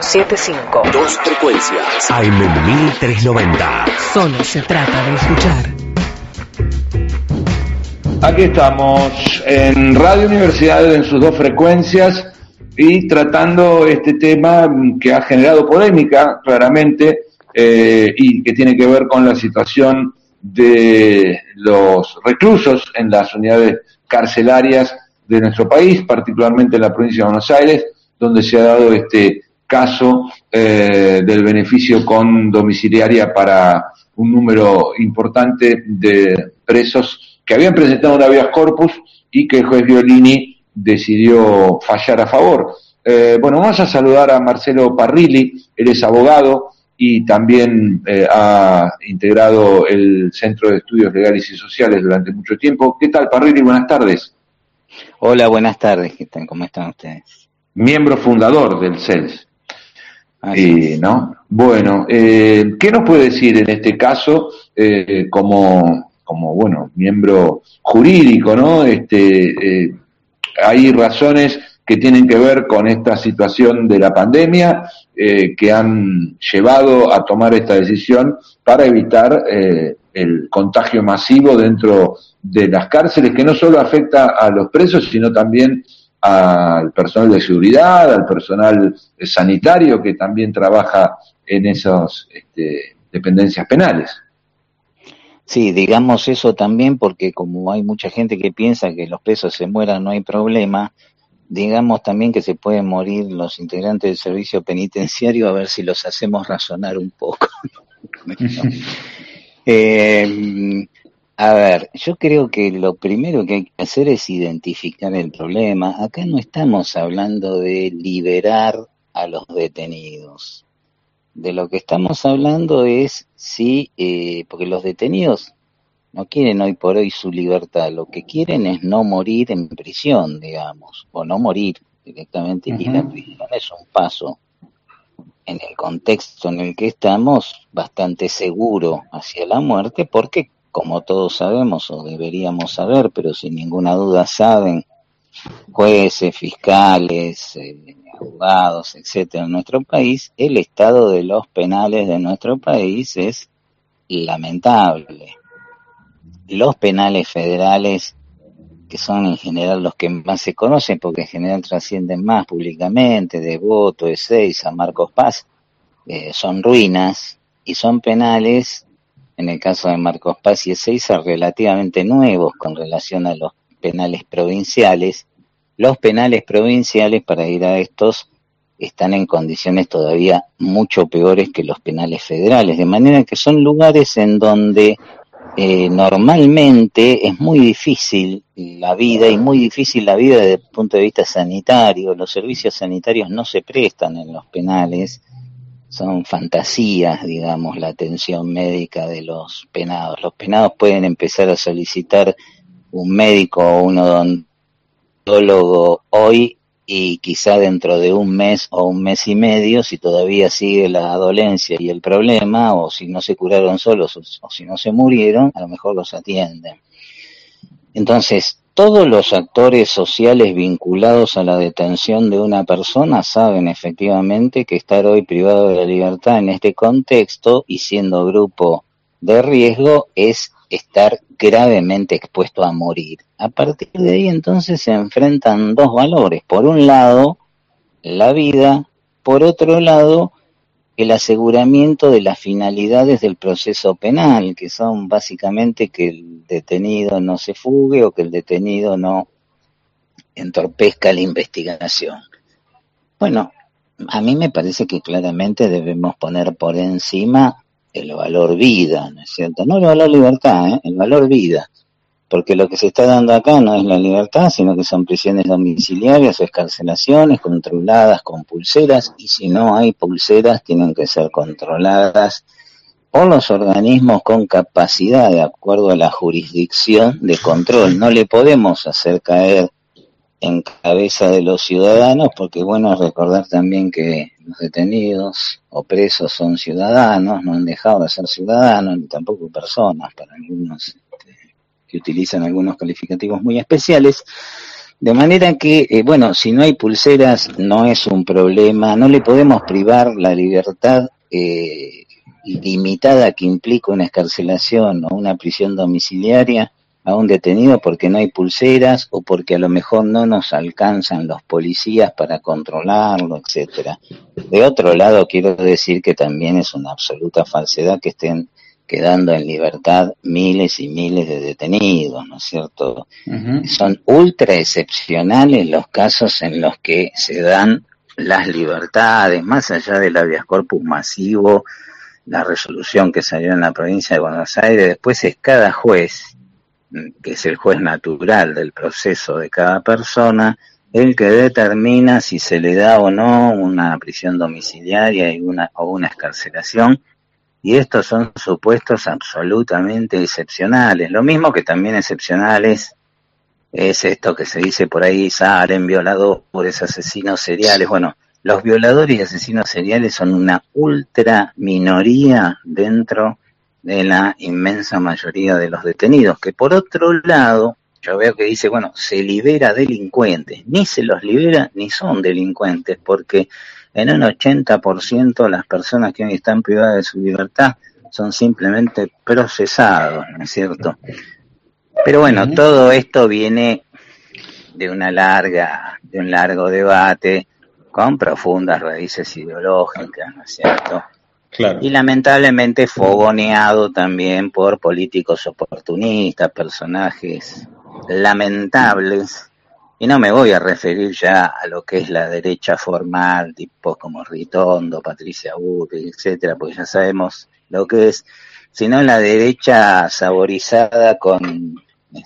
175. Dos frecuencias. AM 1390. Solo se trata de escuchar. Aquí estamos en Radio Universidad en sus dos frecuencias y tratando este tema que ha generado polémica claramente y que tiene que ver con la situación de los reclusos en las unidades carcelarias de nuestro país, particularmente en la provincia de Buenos Aires, donde se ha dado este caso del beneficio con domiciliaria para un número importante de presos que habían presentado un habeas corpus y que el juez Violini decidió fallar a favor. Vamos a saludar a Marcelo Parrilli, él es abogado y también ha integrado el Centro de Estudios Legales y Sociales durante mucho tiempo. ¿Qué tal, Parrilli? Buenas tardes. Hola, buenas tardes. ¿Qué tal? ¿Cómo están ustedes? Miembro fundador del CELS. ¿No? Bueno, ¿qué nos puede decir en este caso como miembro jurídico, ¿no? Hay razones que tienen que ver con esta situación de la pandemia que han llevado a tomar esta decisión para evitar el contagio masivo dentro de las cárceles, que no solo afecta a los presos, sino también al personal de seguridad, al personal sanitario que también trabaja en esas dependencias penales. Sí, digamos eso también porque como hay mucha gente que piensa que los presos se mueran no hay problema, digamos también que se pueden morir los integrantes del servicio penitenciario, a ver si los hacemos razonar un poco. A ver, yo creo que lo primero que hay que hacer es identificar el problema. Acá no estamos hablando de liberar a los detenidos. De lo que estamos hablando es porque los detenidos no quieren hoy por hoy su libertad, lo que quieren es no morir en prisión, digamos, o no morir directamente, y la prisión es un paso en el contexto en el que estamos bastante seguro hacia la muerte, porque como todos sabemos o deberíamos saber, pero sin ninguna duda saben, jueces, fiscales, abogados, etcétera, en nuestro país, el estado de los penales de nuestro país es lamentable. Los penales federales, que son en general los que más se conocen, porque en general trascienden más públicamente, Devoto, Ezeiza, Marcos Paz, son ruinas, y son penales, en el caso de Marcos Paz y Ezeiza, relativamente nuevos con relación a los penales provinciales. Los penales provinciales, para ir a estos, están en condiciones todavía mucho peores que los penales federales, de manera que son lugares en donde normalmente es muy difícil la vida, y muy difícil la vida desde el punto de vista sanitario. Los servicios sanitarios no se prestan en los penales, son fantasías, digamos, la atención médica de los penados. Los penados pueden empezar a solicitar un médico o un odontólogo hoy y quizá dentro de un mes o un mes y medio, si todavía sigue la dolencia y el problema, o si no se curaron solos o si no se murieron, a lo mejor los atienden. Entonces, todos los actores sociales vinculados a la detención de una persona saben efectivamente que estar hoy privado de la libertad en este contexto y siendo grupo de riesgo es estar gravemente expuesto a morir. A partir de ahí entonces se enfrentan dos valores. Por un lado, la vida; por otro lado, el aseguramiento de las finalidades del proceso penal, que son básicamente que el detenido no se fugue o que el detenido no entorpezca la investigación. Bueno, a mí me parece que claramente debemos poner por encima el valor vida, ¿no es cierto? No el valor libertad, el valor vida. Porque lo que se está dando acá no es la libertad, sino que son prisiones domiciliarias o excarcelaciones controladas con pulseras, y si no hay pulseras tienen que ser controladas por los organismos con capacidad de acuerdo a la jurisdicción de control. No le podemos hacer caer en cabeza de los ciudadanos, porque bueno, recordar también que los detenidos o presos son ciudadanos, no han dejado de ser ciudadanos, ni tampoco personas, para algunos que utilizan algunos calificativos muy especiales, De manera que, bueno, si no hay pulseras no es un problema, no le podemos privar la libertad ilimitada que implica una excarcelación o una prisión domiciliaria a un detenido porque no hay pulseras o porque a lo mejor no nos alcanzan los policías para controlarlo, etcétera. De otro lado, quiero decir que también es una absoluta falsedad que estén quedando en libertad miles y miles de detenidos, ¿no es cierto? Uh-huh. Son ultra excepcionales los casos en los que se dan las libertades, más allá del habeas corpus masivo, la resolución que salió en la provincia de Buenos Aires, después es cada juez, que es el juez natural del proceso de cada persona, el que determina si se le da o no una prisión domiciliaria y o una excarcelación, y estos son supuestos absolutamente excepcionales. Lo mismo que también excepcionales es esto que se dice por ahí, salen violadores, asesinos seriales. Bueno, los violadores y asesinos seriales son una ultra minoría dentro de la inmensa mayoría de los detenidos, que por otro lado, yo veo que dice, bueno, se libera delincuentes. Ni se los libera ni son delincuentes, porque en un 80% las personas que hoy están privadas de su libertad son simplemente procesados, ¿no es cierto? Pero bueno, todo esto viene de un largo debate con profundas raíces ideológicas, ¿no es cierto? Claro. Y lamentablemente fogoneado también por políticos oportunistas, personajes lamentables. Y no me voy a referir ya a lo que es la derecha formal, tipos como Ritondo, Patricia Bullrich, etcétera, porque ya sabemos lo que es, sino la derecha saborizada con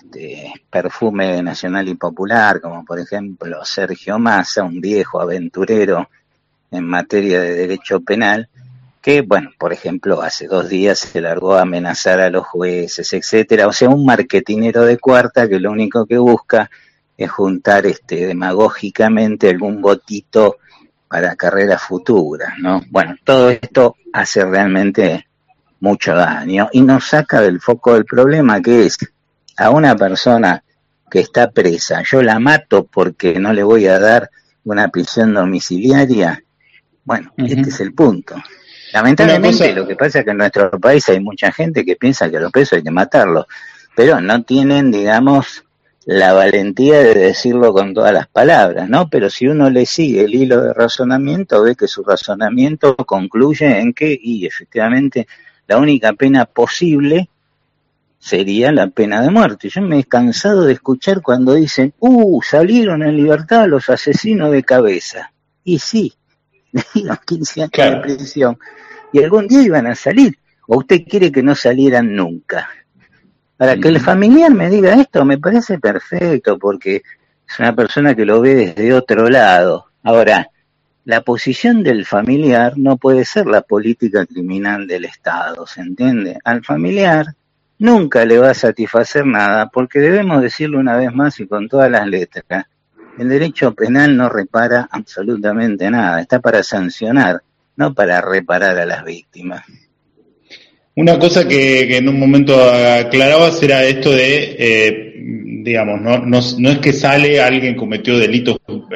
perfume nacional y popular, como por ejemplo Sergio Massa, un viejo aventurero en materia de derecho penal, que, bueno, por ejemplo, hace 2 días se largó a amenazar a los jueces, etcétera. O sea, un marketinero de cuarta que lo único que busca es juntar demagógicamente algún votito para carreras futuras, ¿no? Bueno, todo esto hace realmente mucho daño y nos saca del foco del problema, que es a una persona que está presa, yo la mato porque no le voy a dar una prisión domiciliaria. Bueno, este es el punto. Lamentablemente lo que pasa es que en nuestro país hay mucha gente que piensa que a los presos hay que matarlos, pero no tienen, digamos, la valentía de decirlo con todas las palabras, ¿no? Pero si uno le sigue el hilo de razonamiento, ve que su razonamiento concluye en que, y efectivamente, la única pena posible sería la pena de muerte. Yo me he cansado de escuchar cuando dicen, salieron en libertad los asesinos de cabeza. Y sí, le dieron 15 años de prisión. Y algún día iban a salir. ¿O usted quiere que no salieran nunca? Para que el familiar me diga esto, me parece perfecto, porque es una persona que lo ve desde otro lado. Ahora, la posición del familiar no puede ser la política criminal del Estado, ¿se entiende? Al familiar nunca le va a satisfacer nada, porque debemos decirlo una vez más y con todas las letras. El derecho penal no repara absolutamente nada, está para sancionar, no para reparar a las víctimas. Una cosa que en un momento aclarabas era esto de, digamos, no es que sale alguien cometió delitos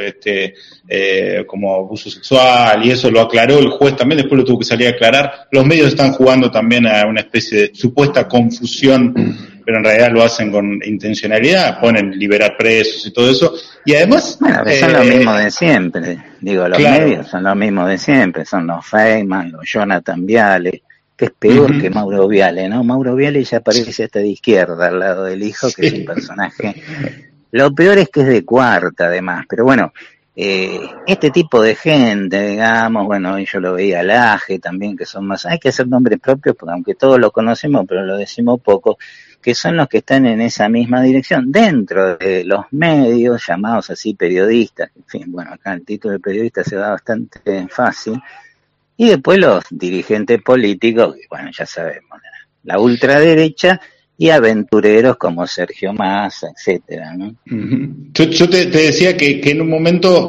como abuso sexual, y eso lo aclaró el juez también, después lo tuvo que salir a aclarar. Los medios están jugando también a una especie de supuesta confusión, pero en realidad lo hacen con intencionalidad, ponen liberar presos y todo eso, y además... Bueno, que son lo mismo de siempre, digo, los medios son lo mismo de siempre, son los Feynman, los Jonathan Viale, que es peor que Mauro Viale, ¿no? Mauro Viale ya aparece hasta de izquierda, al lado del hijo, que es un personaje... Lo peor es que es de cuarta, además, pero bueno, este tipo de gente, digamos, bueno, yo lo veía Laje también, que son más... Hay que hacer nombres propios, porque aunque todos lo conocemos, pero lo decimos poco, que son los que están en esa misma dirección, dentro de los medios, llamados así periodistas, en fin, bueno, acá el título de periodista se da bastante fácil, y después los dirigentes políticos, bueno, ya sabemos, la ultraderecha y aventureros como Sergio Massa, etcétera, ¿no? Yo te decía que en un momento,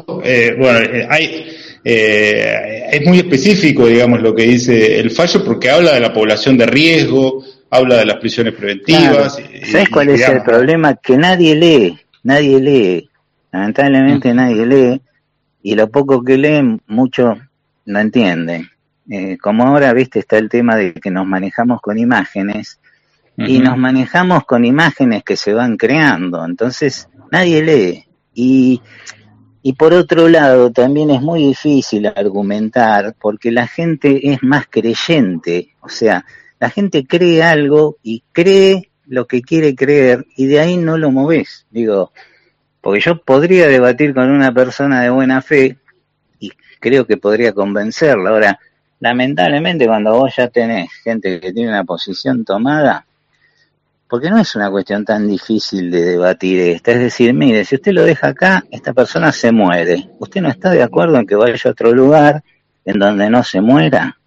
es muy específico, digamos, lo que dice el fallo, porque habla de la población de riesgo, habla de las prisiones preventivas. Claro. ¿Sabes cuál es el problema? Que nadie lee. Lamentablemente nadie lee, y lo poco que lee, mucho no entiende. Como ahora, viste, está el tema de que nos manejamos con imágenes, y nos manejamos con imágenes que se van creando, entonces nadie lee. Y por otro lado, también es muy difícil argumentar, porque la gente es más creyente, o sea, la gente cree algo y cree lo que quiere creer, y de ahí no lo movés. Digo, porque yo podría debatir con una persona de buena fe, y creo que podría convencerla. Ahora, lamentablemente, cuando vos ya tenés gente que tiene una posición tomada, porque no es una cuestión tan difícil de debatir esta, es decir, mire, si usted lo deja acá, esta persona se muere. ¿Usted no está de acuerdo en que vaya a otro lugar en donde no se muera?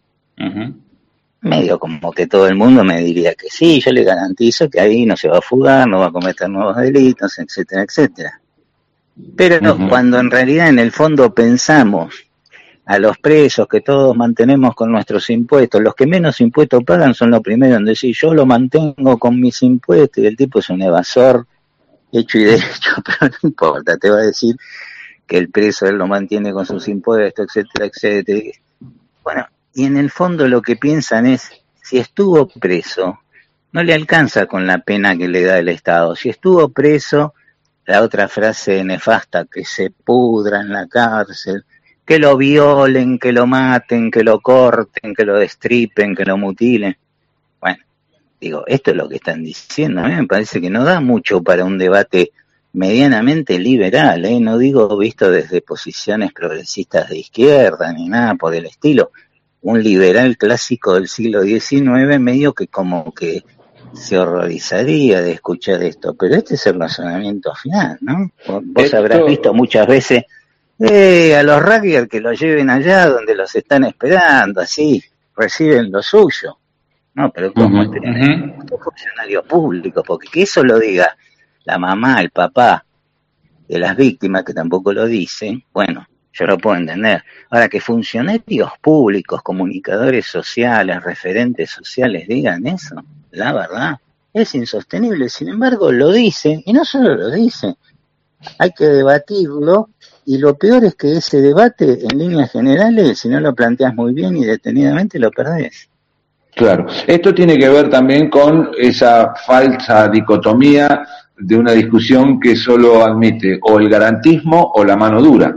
Medio como que todo el mundo me diría que sí, yo le garantizo que ahí no se va a fugar, no va a cometer nuevos delitos, etcétera, etcétera. Pero cuando en realidad en el fondo pensamos a los presos que todos mantenemos con nuestros impuestos, los que menos impuestos pagan son los primeros en decir yo lo mantengo con mis impuestos, y el tipo es un evasor hecho y derecho, pero no importa, te va a decir que el preso él lo mantiene con sus impuestos, etcétera, etcétera. Bueno, y en el fondo lo que piensan es, si estuvo preso, no le alcanza con la pena que le da el Estado. Si estuvo preso, la otra frase nefasta, que se pudra en la cárcel, que lo violen, que lo maten, que lo corten, que lo destripen, que lo mutilen. Bueno, digo, esto es lo que están diciendo. A mí me parece que no da mucho para un debate medianamente liberal, no digo visto desde posiciones progresistas de izquierda ni nada por el estilo. Un liberal clásico del siglo XIX medio que como que se horrorizaría de escuchar esto, pero este es el razonamiento final, ¿no? Vos habrás visto muchas veces a los rugbyers que los lleven allá donde los están esperando, así reciben lo suyo. No, pero ¿cómo tienen funcionarios públicos? Porque que eso lo diga la mamá, el papá de las víctimas, que tampoco lo dicen, bueno, yo lo puedo entender. Ahora, que funcionarios públicos, comunicadores sociales, referentes sociales digan eso, la verdad, es insostenible. Sin embargo, lo dicen, y no solo lo dicen, hay que debatirlo, y lo peor es que ese debate, en líneas generales, si no lo planteas muy bien y detenidamente, lo perdés. Claro, esto tiene que ver también con esa falsa dicotomía de una discusión que solo admite o el garantismo o la mano dura.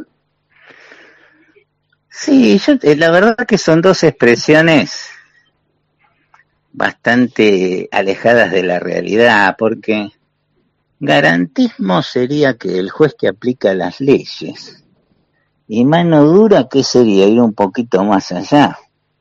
Sí, la verdad que son dos expresiones bastante alejadas de la realidad, porque garantismo sería que el juez que aplica las leyes, y mano dura, ¿qué sería? Ir un poquito más allá.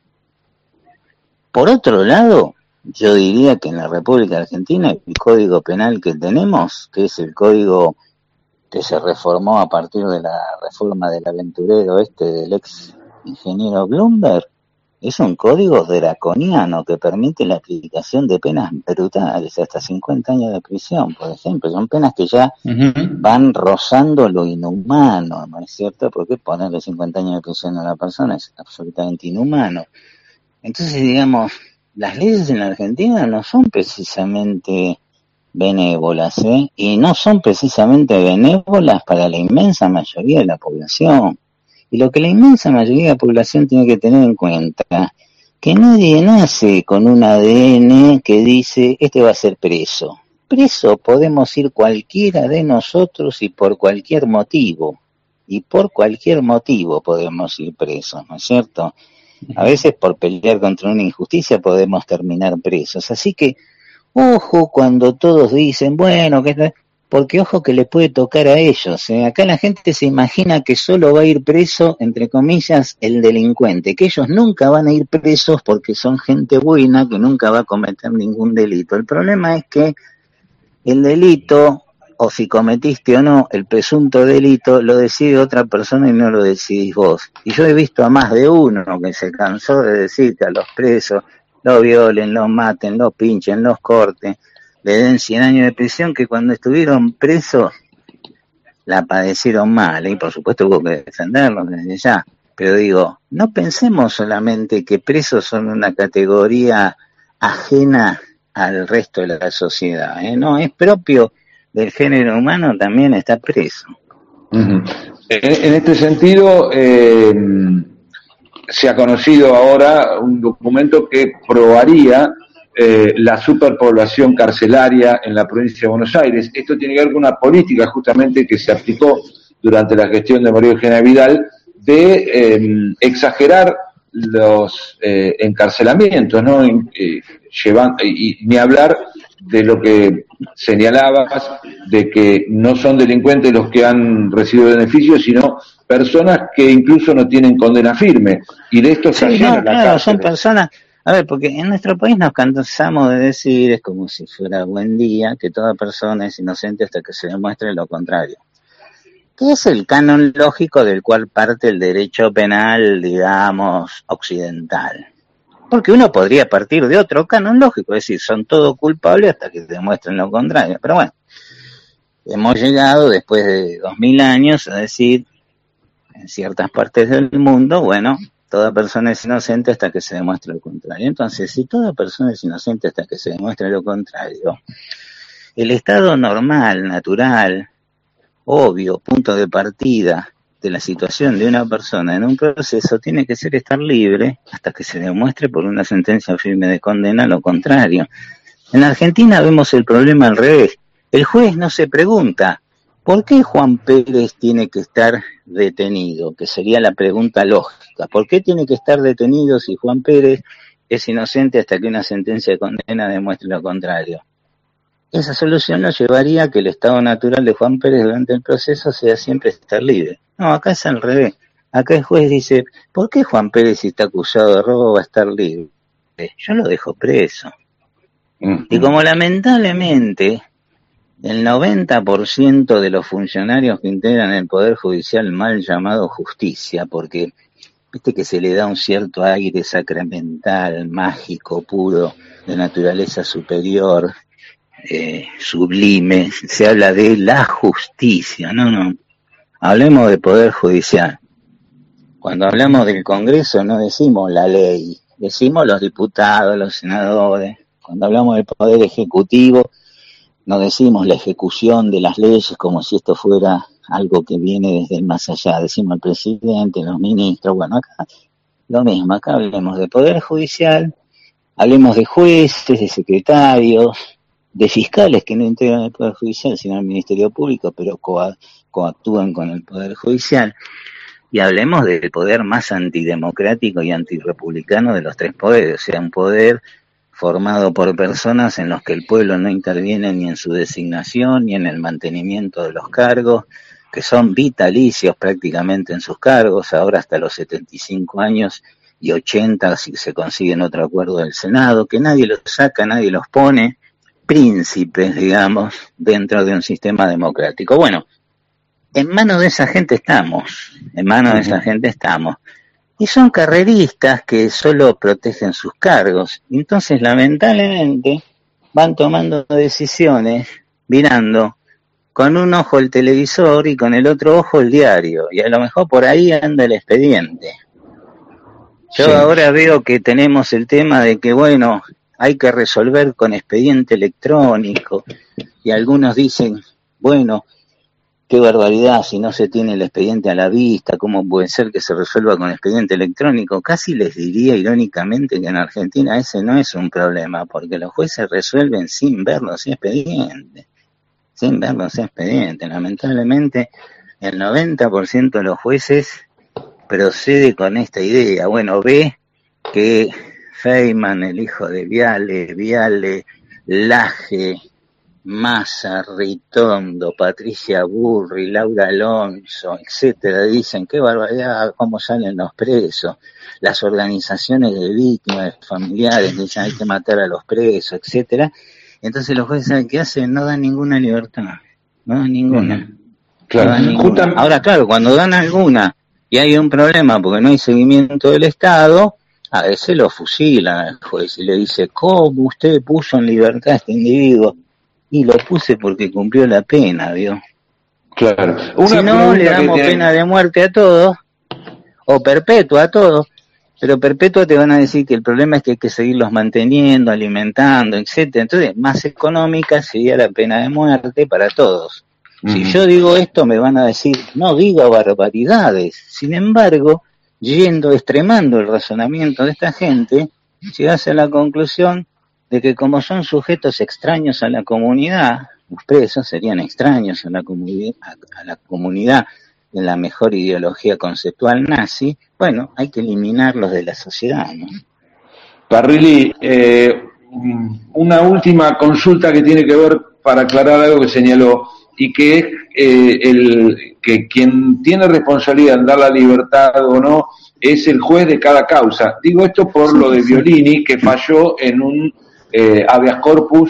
Por otro lado, yo diría que en la República Argentina el Código Penal que tenemos, que es el código que se reformó a partir de la reforma del aventurero del ex ingeniero Bloomberg, es un código draconiano que permite la aplicación de penas brutales, hasta 50 años de prisión, por ejemplo. Son penas que ya van rozando lo inhumano, ¿no es cierto? Porque ponerle 50 años de prisión a una persona es absolutamente inhumano. Entonces, digamos, las leyes en la Argentina no son precisamente benévolas, y no son precisamente benévolas para la inmensa mayoría de la población. Y lo que la inmensa mayoría de la población tiene que tener en cuenta, que nadie nace con un ADN que dice, este va a ser preso. Preso podemos ir cualquiera de nosotros y por cualquier motivo. Y por cualquier motivo podemos ir presos, ¿no es cierto? A veces por pelear contra una injusticia podemos terminar presos. Así que, ojo cuando todos dicen, bueno, porque ojo que le puede tocar a ellos. Acá la gente se imagina que solo va a ir preso, entre comillas, el delincuente, que ellos nunca van a ir presos porque son gente buena, que nunca va a cometer ningún delito. El problema es que el delito, o si cometiste o no, el presunto delito, lo decide otra persona y no lo decidís vos. Y yo he visto a más de uno que se cansó de decir que a los presos los violen, los maten, los pinchen, los corten, le den 100 años de prisión, que cuando estuvieron presos la padecieron mal, y por supuesto hubo que defenderlos desde ya. Pero digo, no pensemos solamente que presos son una categoría ajena al resto de la sociedad, no, es propio del género humano también está preso. Uh-huh. En este sentido, se ha conocido ahora un documento que probaría la superpoblación carcelaria en la provincia de Buenos Aires. Esto tiene que ver con una política justamente que se aplicó durante la gestión de María Eugenia Vidal de exagerar los encarcelamientos, ¿no? Y ni hablar de lo que señalabas, de que no son delincuentes los que han recibido beneficios, sino personas que incluso no tienen condena firme, y de esto está lleno la cárcel. Son personas, a ver, porque en nuestro país nos cansamos de decir, es como si fuera buen día, que toda persona es inocente hasta que se demuestre lo contrario. ¿Qué es el canon lógico del cual parte el derecho penal, digamos, occidental? Porque uno podría partir de otro canon lógico, es decir, son todos culpables hasta que demuestren lo contrario. Pero bueno, hemos llegado después de 2000 años a decir, en ciertas partes del mundo, bueno, toda persona es inocente hasta que se demuestre lo contrario. Entonces, si toda persona es inocente hasta que se demuestre lo contrario, el estado normal, natural, obvio, punto de partida de la situación de una persona en un proceso tiene que ser estar libre hasta que se demuestre por una sentencia firme de condena lo contrario. En la Argentina vemos el problema al revés. El juez no se pregunta ¿por qué Juan Pérez tiene que estar detenido? Que sería la pregunta lógica. ¿Por qué tiene que estar detenido si Juan Pérez es inocente hasta que una sentencia de condena demuestre lo contrario? Esa solución nos llevaría a que el estado natural de Juan Pérez durante el proceso sea siempre estar libre. No, acá es al revés. Acá el juez dice, ¿por qué Juan Pérez, si está acusado de robo, va a estar libre? Yo lo dejo preso. Y como lamentablemente el 90% de los funcionarios que integran el Poder Judicial mal llamado justicia, porque viste que se le da un cierto aire sacramental, mágico, puro, de naturaleza superior, sublime, se habla de la justicia, no, hablemos de Poder Judicial. Cuando hablamos del Congreso no decimos la ley, decimos los diputados, los senadores. Cuando hablamos del Poder Ejecutivo no decimos la ejecución de las leyes como si esto fuera algo que viene desde el más allá, decimos el presidente, los ministros. Bueno, acá lo mismo, acá hablemos de Poder Judicial, hablemos de jueces, de secretarios, de fiscales que no integran el Poder Judicial, sino el Ministerio Público, pero coactúan con el Poder Judicial, y hablemos del poder más antidemocrático y antirrepublicano de los tres poderes, o sea, un poder formado por personas en los que el pueblo no interviene ni en su designación ni en el mantenimiento de los cargos, que son vitalicios prácticamente en sus cargos, ahora hasta los 75 años y 80 si se consiguen otro acuerdo del Senado, que nadie los saca, nadie los pone, príncipes, digamos, dentro de un sistema democrático. Bueno, en manos de esa gente estamos, y son carreristas que solo protegen sus cargos. Entonces, lamentablemente, van tomando decisiones mirando con un ojo el televisor y con el otro ojo el diario, y a lo mejor por ahí anda el expediente. Yo ahora veo que tenemos el tema de que, bueno, hay que resolver con expediente electrónico, y algunos dicen, bueno, qué barbaridad, si no se tiene el expediente a la vista, ¿cómo puede ser que se resuelva con expediente electrónico? Casi les diría irónicamente que en Argentina ese no es un problema, porque los jueces resuelven sin ver los expedientes. Lamentablemente, el 90% de los jueces procede con esta idea. Bueno, ve que Feynman, el hijo de Viale, Laje, Massa, Ritondo, Patricia Burri, Laura Alonso, etcétera, dicen qué barbaridad, cómo salen los presos, las organizaciones de víctimas, familiares, dicen hay que matar a los presos, etcétera. Entonces los jueces, ¿saben qué hacen? No dan ninguna libertad, no dan ninguna. Claro. No dan ninguna. Ahora, claro, cuando dan alguna y hay un problema porque no hay seguimiento del Estado, a veces lo fusilan al juez y le dice, ¿cómo usted puso en libertad a este individuo? Y lo puse porque cumplió la pena, ¿vio? Claro. Si no, le damos pena de muerte a todos, o perpetua a todos, Pero perpetua te van a decir que el problema es que hay que seguirlos manteniendo, alimentando, etcétera. Entonces, más económica sería la pena de muerte para todos. Si yo digo esto, me van a decir, no diga barbaridades. Sin embargo, extremando el razonamiento de esta gente, llegas a la conclusión de que como son sujetos extraños a la comunidad, los presos serían extraños a la comunidad en la mejor ideología conceptual nazi, bueno, hay que eliminarlos de la sociedad, ¿no? Parrilli, una última consulta que tiene que ver para aclarar algo que señaló, y que es que quien tiene responsabilidad en dar la libertad o no es el juez de cada causa. Digo esto por lo de Violini, que falló en un habeas corpus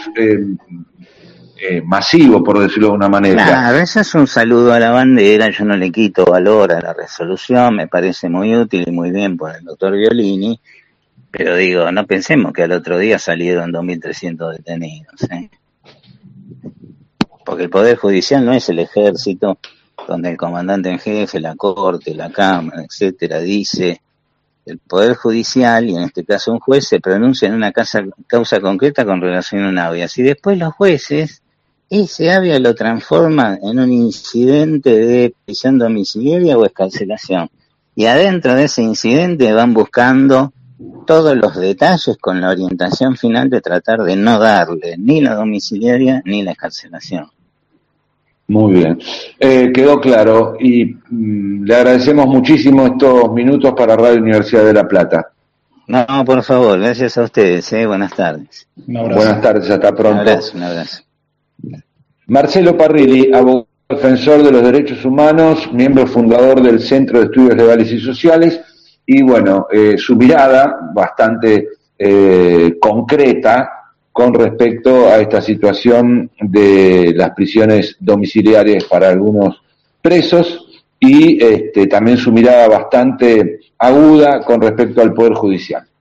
masivo, por decirlo de una manera. Claro, ese es un saludo a la bandera, yo no le quito valor a la resolución, me parece muy útil y muy bien por el doctor Violini, pero digo, no pensemos que al otro día salieron 2.300 detenidos, ¿eh? Porque el Poder Judicial no es el ejército, donde el comandante en jefe, la Corte, la Cámara, etcétera, dice, el Poder Judicial, y en este caso un juez, se pronuncia en una causa concreta con relación a un habeas, y después los jueces, ese habeas lo transforman en un incidente de prisión domiciliaria o excarcelación, y adentro de ese incidente van buscando todos los detalles con la orientación final de tratar de no darle ni la domiciliaria ni la excarcelación. Muy bien, quedó claro y le agradecemos muchísimo estos minutos para Radio Universidad de La Plata. No, por favor, gracias a ustedes, buenas tardes. Buenas tardes, hasta pronto. Un abrazo. Marcelo Parrilli, abogado defensor de los derechos humanos, miembro fundador del Centro de Estudios Legales y Sociales, y bueno, su mirada bastante concreta con respecto a esta situación de las prisiones domiciliarias para algunos presos y también su mirada bastante aguda con respecto al Poder Judicial.